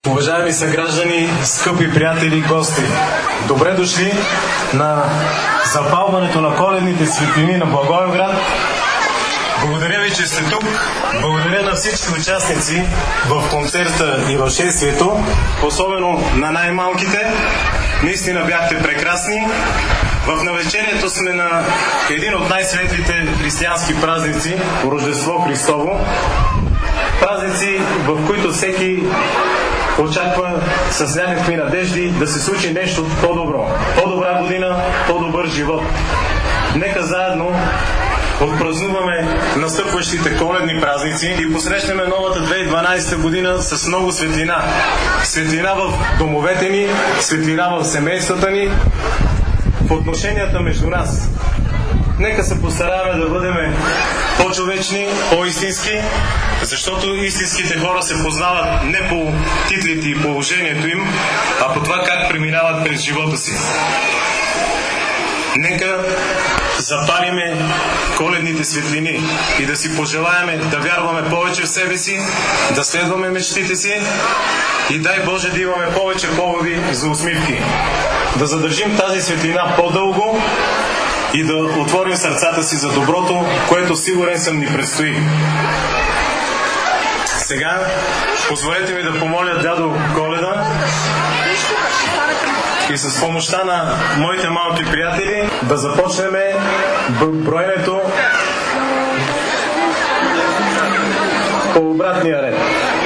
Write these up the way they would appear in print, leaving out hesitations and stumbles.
Уважаеми съграждани, скъпи приятели и гости, добре дошли на запалването на коледните светлини на Благоевград. Благодаря ви, че сте тук. Благодаря на всички участници в концерта и в шествието, особено на най-малките. Наистина бяхте прекрасни. В навечерието сме на един от най-светлите християнски празници – Рождество Христово. Празници, в които всеки очаква с някакви надежди да се случи нещо по-добро. По-добра година, по-добър живот. Нека заедно отпразнуваме настъпващите коледни празници и посрещнем новата 2012 година с много светлина. Светлина в домовете ни, светлина в семействата ни, в отношенията между нас. Нека се постараем да бъдем по-човечни, по-истински, защото истинските хора се познават не по титлите и положението им, а по това как преминават през живота си. Нека запалиме коледните светлини и да си пожелаеме да вярваме повече в себе си, да следваме мечтите си и дай Боже да имаме повече поводи за усмивки. Да задържим тази светлина по-дълго и да отворим сърцата си за доброто, което сигурен съм ни предстои. Сега позволете ми да помоля дядо Коледа и с помощта на моите малки приятели да започнем броенето по обратния ред.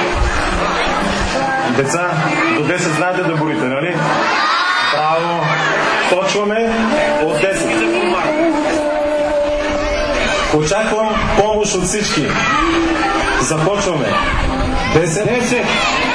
Деца, до 10 знаете да борите, нали? Браво! Почваме от 10. Очаквам помощ от всички. Започваме. 10.